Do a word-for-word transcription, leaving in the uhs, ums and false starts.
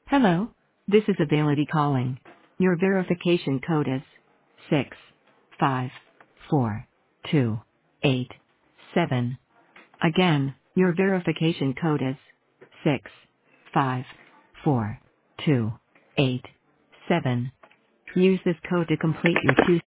Hello, this is Availity calling. Your verification code is six five four two eight seven. Again, your verification code is six five four two eight seven. Use this code to complete your two